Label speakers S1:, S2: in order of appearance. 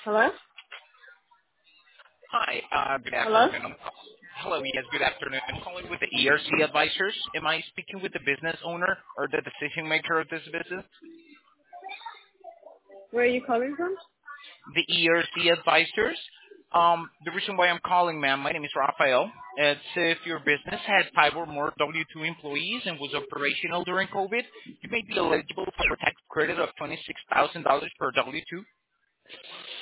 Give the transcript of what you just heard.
S1: Hello?
S2: Hi, good
S1: Hello?
S2: afternoon. Hello, yes, good afternoon. I'm calling with the ERC Advisors. Am I speaking with the business owner or the decision maker of this business?
S1: Where are you calling from?
S2: The ERC Advisors. The reason why I'm calling, ma'am, my name is Rafael. It's if your business had 5 or more W-2 employees and was operational during COVID, you may be eligible for a tax credit of $26,000 per W-2.